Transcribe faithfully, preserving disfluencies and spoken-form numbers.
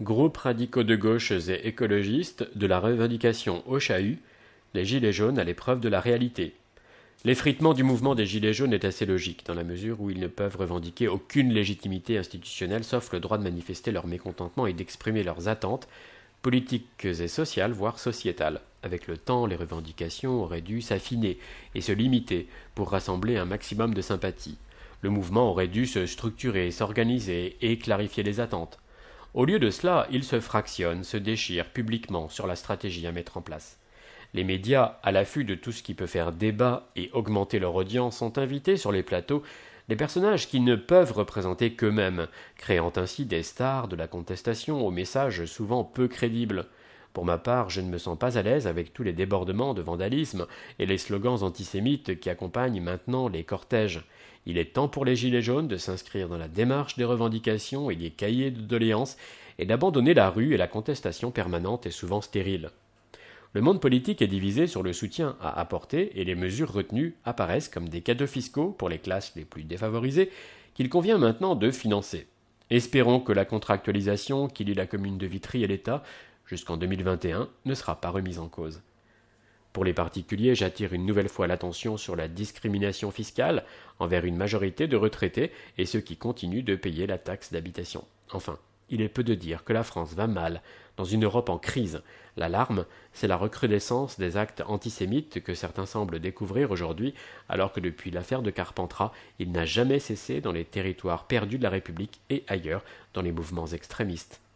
Groupes radicaux de gauche et écologistes, de la revendication au chahut, les Gilets jaunes à l'épreuve de la réalité. L'effritement du mouvement des Gilets jaunes est assez logique, dans la mesure où ils ne peuvent revendiquer aucune légitimité institutionnelle sauf le droit de manifester leur mécontentement et d'exprimer leurs attentes, politiques et sociales, voire sociétales. Avec le temps, les revendications auraient dû s'affiner et se limiter pour rassembler un maximum de sympathie. Le mouvement aurait dû se structurer, s'organiser et clarifier les attentes. Au lieu de cela, il se fractionne, se déchire publiquement sur la stratégie à mettre en place. Les médias, à l'affût de tout ce qui peut faire débat et augmenter leur audience, sont invités sur les plateaux des personnages qui ne peuvent représenter qu'eux-mêmes, créant ainsi des stars de la contestation aux messages souvent peu crédibles. Pour ma part, je ne me sens pas à l'aise avec tous les débordements de vandalisme et les slogans antisémites qui accompagnent maintenant les cortèges. Il est temps pour les Gilets jaunes de s'inscrire dans la démarche des revendications et des cahiers de doléances et d'abandonner la rue et la contestation permanente et souvent stérile. Le monde politique est divisé sur le soutien à apporter et les mesures retenues apparaissent comme des cadeaux fiscaux pour les classes les plus défavorisées qu'il convient maintenant de financer. Espérons que la contractualisation qui lie la commune de Vitry et l'État jusqu'en deux mille vingt et un ne sera pas remise en cause. Pour les particuliers, j'attire une nouvelle fois l'attention sur la discrimination fiscale envers une majorité de retraités et ceux qui continuent de payer la taxe d'habitation. Enfin, il est peu de dire que la France va mal, dans une Europe en crise. L'alarme, c'est la recrudescence des actes antisémites que certains semblent découvrir aujourd'hui, alors que depuis l'affaire de Carpentras, il n'a jamais cessé dans les territoires perdus de la République et ailleurs dans les mouvements extrémistes.